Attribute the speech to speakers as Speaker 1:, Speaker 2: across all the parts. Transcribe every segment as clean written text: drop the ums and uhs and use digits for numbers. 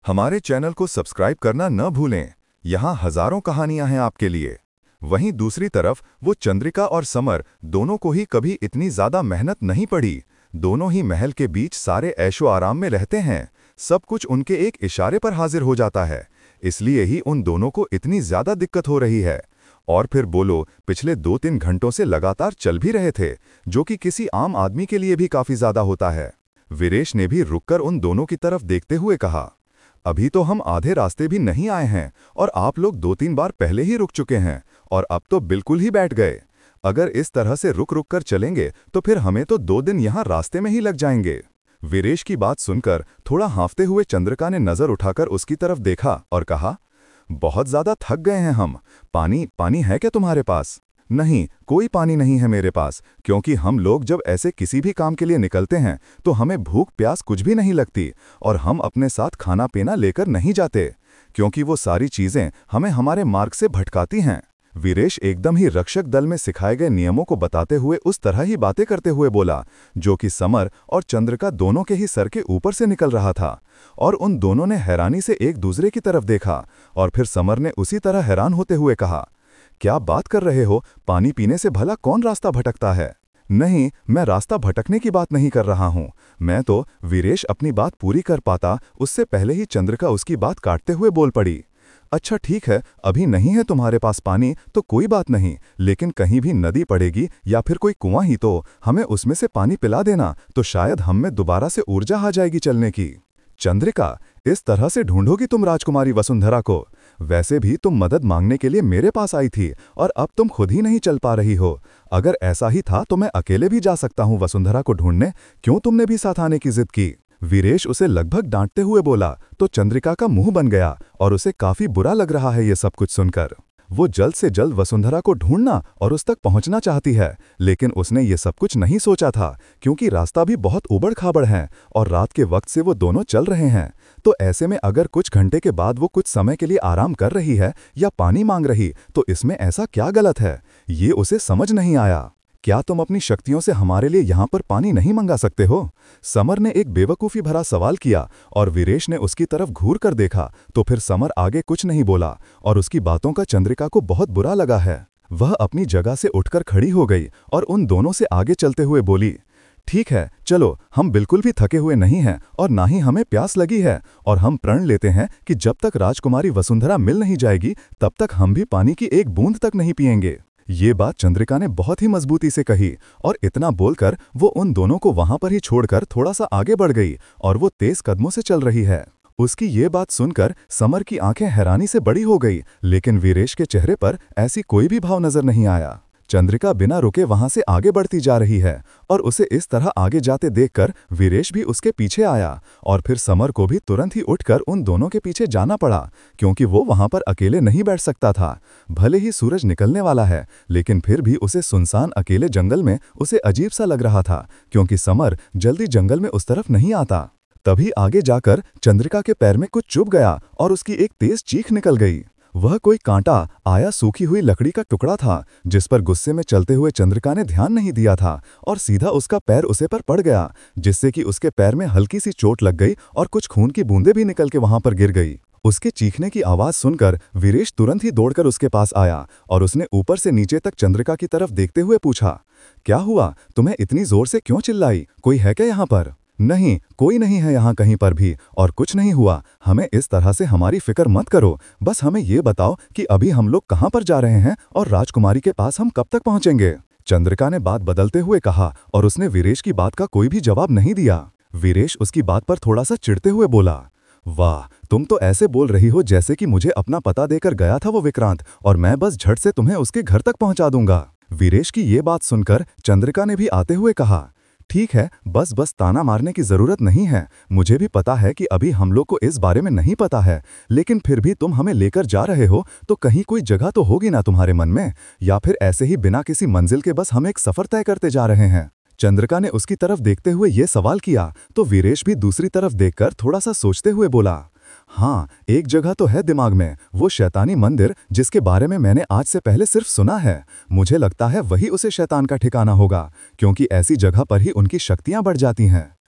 Speaker 1: हमारे चैनल को सब्सक्राइब करना न भूलें। यहाँ हजारों कहानियां हैं आपके लिए। वहीं दूसरी तरफ वो चंद्रिका और समर दोनों को ही कभी इतनी ज्यादा मेहनत नहीं पड़ी। दोनों ही महल के बीच सारे ऐशो आराम में रहते हैं। सब कुछ उनके एक इशारे पर हाजिर हो जाता है। इसलिए ही उन दोनों को इतनी ज्यादा दिक्कत हो रही है। और फिर बोलो, पिछले 2-3 घंटों से लगातार चल भी रहे थे, जो कि किसी आम आदमी के लिए भी काफी ज्यादा होता है। वीरेश ने भी रुककर उन दोनों की तरफ देखते हुए कहा, अभी तो हम आधे रास्ते भी नहीं आए हैं और आप लोग 2-3 बार पहले ही रुक चुके हैं और अब तो बिल्कुल ही बैठ गए। अगर इस तरह से रुक रुक कर चलेंगे तो फिर हमें तो 2 दिन यहाँ रास्ते में ही लग जाएंगे। वीरेश की बात सुनकर थोड़ा हांफते हुए चंद्रिका ने नजर उठाकर उसकी तरफ देखा और कहा, बहुत ज्यादा थक गए हैं हम। पानी है क्या तुम्हारे पास? नहीं, कोई पानी नहीं है मेरे पास, क्योंकि हम लोग जब ऐसे किसी भी काम के लिए निकलते हैं तो हमें भूख प्यास कुछ भी नहीं लगती और हम अपने साथ खाना पीना लेकर नहीं जाते, क्योंकि वो सारी चीजें हमें हमारे मार्ग से भटकाती हैं। वीरेश एकदम ही रक्षक दल में सिखाए गए नियमों को बताते हुए उस तरह ही बातें करते हुए बोला, जो कि समर और चंद्रिका दोनों के ही सर के ऊपर से निकल रहा था। और उन दोनों ने हैरानी से एक दूसरे की तरफ देखा और फिर समर ने उसी तरह हैरान होते हुए कहा, क्या बात कर रहे हो? पानी पीने से भला कौन रास्ता भटकता है? नहीं, मैं रास्ता भटकने की बात नहीं कर रहा हूं। मैं तो वीरेश अपनी बात पूरी कर पाता उससे पहले ही चंद्रिका उसकी बात काटते हुए बोल पड़ी। अच्छा ठीक है, अभी नहीं है तुम्हारे पास पानी तो कोई बात नहीं, लेकिन कहीं भी नदी पड़ेगी या फिर कोई कुआं ही तो हमें उसमें से पानी पिला देना, तो शायद हम में दोबारा से ऊर्जा आ जाएगी चलने की। चंद्रिका, इस तरह से ढूंढोगी तुम राजकुमारी वसुंधरा को? वैसे भी तुम मदद मांगने के लिए मेरे पास आई थी और अब तुम खुद ही नहीं चल पा रही हो। अगर ऐसा ही था तो मैं अकेले भी जा सकता हूं वसुंधरा को ढूंढने, क्यों तुमने भी साथ आने की जिद की? वीरेश उसे लगभग डांटते हुए बोला तो चंद्रिका का मुंह बन गया और उसे काफी बुरा लग रहा है ये सब कुछ सुनकर। वो जल्द से जल्द वसुंधरा को ढूंढना और उस तक पहुंचना चाहती है, लेकिन उसने ये सब कुछ नहीं सोचा था, क्योंकि रास्ता भी बहुत उबड़ खाबड़ है और रात के वक्त से वो दोनों चल रहे हैं। तो ऐसे में अगर कुछ घंटे के बाद वो कुछ समय के लिए आराम कर रही है या पानी मांग रही, तो इसमें ऐसा क्या गलत है? ये उसे समझ नहीं आया। क्या तुम अपनी शक्तियों से हमारे लिए यहाँ पर पानी नहीं मंगा सकते हो? समर ने एक बेवकूफ़ी भरा सवाल किया और वीरेश ने उसकी तरफ घूर कर देखा, तो फिर समर आगे कुछ नहीं बोला और उसकी बातों का चंद्रिका को बहुत बुरा लगा है। वह अपनी जगह से उठकर खड़ी हो गई और उन दोनों से आगे चलते हुए बोली, ठीक है, चलो, हम बिल्कुल भी थके हुए नहीं हैं और ना ही हमें प्यास लगी है, और हम प्रण लेते हैं कि जब तक राजकुमारी वसुंधरा मिल नहीं जाएगी तब तक हम भी पानी की एक बूंद तक नहीं पिएंगे। ये बात चंद्रिका ने बहुत ही मजबूती से कही और इतना बोलकर वो उन दोनों को वहां पर ही छोड़कर थोड़ा सा आगे बढ़ गई और वो तेज कदमों से चल रही है। उसकी ये बात सुनकर समर की आंखें हैरानी से बड़ी हो गई, लेकिन वीरेश के चेहरे पर ऐसी कोई भी भाव नजर नहीं आया। चंद्रिका बिना रुके वहां से आगे बढ़ती जा रही है और उसे इस तरह आगे जाते देखकर वीरेश भी उसके पीछे आया और फिर समर को भी तुरंत ही उठकर उन दोनों के पीछे जाना पड़ा, क्योंकि वो वहां पर अकेले नहीं बैठ सकता था। भले ही सूरज निकलने वाला है, लेकिन फिर भी उसे सुनसान अकेले जंगल में उसे अजीब सा लग रहा था, क्योंकि समर जल्दी जंगल में उस तरफ नहीं आता। तभी आगे जाकर चंद्रिका के पैर में कुछ चुभ गया और उसकी एक तेज चीख निकल गई। वह कोई कांटा आया सूखी हुई लकड़ी का टुकड़ा था, जिस पर गुस्से में चलते हुए चंद्रिका ने ध्यान नहीं दिया था और सीधा उसका पैर उसे पर पड़ गया, जिससे कि उसके पैर में हल्की सी चोट लग गई और कुछ खून की बूंदें भी निकल के वहां पर गिर गई। उसके चीखने की आवाज सुनकर वीरेश तुरंत ही दौड़कर उसके पास आया और उसने ऊपर से नीचे तक चंद्रिका की तरफ देखते हुए पूछा, क्या हुआ? तुम्हें इतनी जोर से क्यों चिल्लाई? कोई है क्या यहाँ पर? नहीं, कोई नहीं है यहाँ कहीं पर भी और कुछ नहीं हुआ। हमें इस तरह से हमारी फिक्र मत करो, बस हमें ये बताओ कि अभी हम लोग कहाँ पर जा रहे हैं और राजकुमारी के पास हम कब तक पहुँचेंगे? चंद्रिका ने बात बदलते हुए कहा और उसने वीरेश की बात का कोई भी जवाब नहीं दिया। वीरेश उसकी बात पर थोड़ा सा चिढ़ते हुए बोला, वाह, तुम तो ऐसे बोल रही हो जैसे कि मुझे अपना पता देकर गया था वो विक्रांत और मैं बस झट से तुम्हें उसके घर तक पहुँचा दूंगा। वीरेश की ये बात सुनकर चंद्रिका ने भी आते हुए कहा, ठीक है, बस ताना मारने की जरूरत नहीं है। मुझे भी पता है कि अभी हम लोग को इस बारे में नहीं पता है, लेकिन फिर भी तुम हमें लेकर जा रहे हो तो कहीं कोई जगह तो होगी ना तुम्हारे मन में, या फिर ऐसे ही बिना किसी मंजिल के बस हम एक सफर तय करते जा रहे हैं? चंद्रिका ने उसकी तरफ देखते हुए ये सवाल किया तो वीरेश भी दूसरी तरफ देखकर थोड़ा सा सोचते हुए बोला, हाँ, एक जगह तो है दिमाग में, वो शैतानी मंदिर जिसके बारे में मैंने आज से पहले सिर्फ सुना है। मुझे लगता है वही उसे शैतान का ठिकाना होगा, क्योंकि ऐसी जगह पर ही उनकी शक्तियां बढ़ जाती हैं।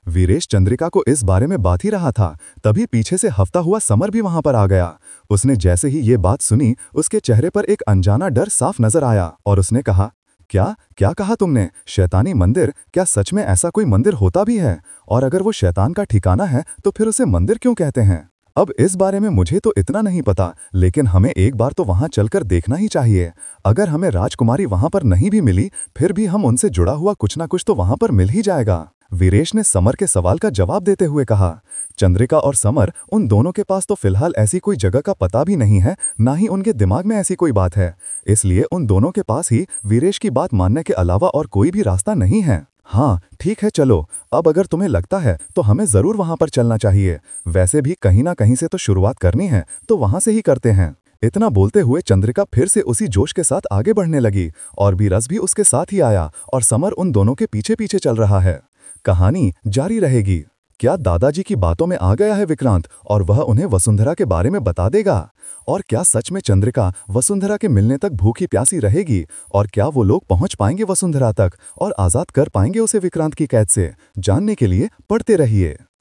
Speaker 1: वीरेश चंद्रिका को इस बारे में बात ही रहा था, तभी पीछे से हफ्ता हुआ समर भी वहां पर आ गया। उसने जैसे ही ये बात सुनी, उसके चेहरे पर एक अनजाना डर साफ नजर आया और उसने कहा, क्या क्या कहा तुमने? शैतानी मंदिर? क्या सच में ऐसा कोई मंदिर होता भी है? और अगर वो शैतान का ठिकाना है तो फिर उसे मंदिर क्यों कहते हैं? अब इस बारे में मुझे तो इतना नहीं पता, लेकिन हमें एक बार तो वहां चलकर देखना ही चाहिए। अगर हमें राजकुमारी वहां पर नहीं भी मिली, फिर भी हम उनसे जुड़ा हुआ कुछ ना कुछ तो वहां पर मिल ही जाएगा। वीरेश ने समर के सवाल का जवाब देते हुए कहा। चंद्रिका और समर, उन दोनों के पास तो फिलहाल ऐसी कोई जगह का पता भी नहीं है, ना ही उनके दिमाग में ऐसी कोई बात है। इसलिए उन दोनों के पास ही वीरेश की बात मानने के अलावा और कोई भी रास्ता नहीं है। हाँ ठीक है, चलो, अब अगर तुम्हें लगता है तो हमें जरूर वहां पर चलना चाहिए। वैसे भी कहीं ना कहीं से तो शुरुआत करनी है, तो वहां से ही करते हैं। इतना बोलते हुए चंद्रिका फिर से उसी जोश के साथ आगे बढ़ने लगी और बीरस भी उसके साथ ही आया और समर उन दोनों के पीछे पीछे चल रहा है। कहानी जारी रहेगी। क्या दादाजी की बातों में आ गया है विक्रांत और वह उन्हें वसुंधरा के बारे में बता देगा? और क्या सच में चंद्रिका वसुंधरा के मिलने तक भूखी प्यासी रहेगी? और क्या वो लोग पहुंच पाएंगे वसुंधरा तक और आजाद कर पाएंगे उसे विक्रांत की कैद से? जानने के लिए पढ़ते रहिए।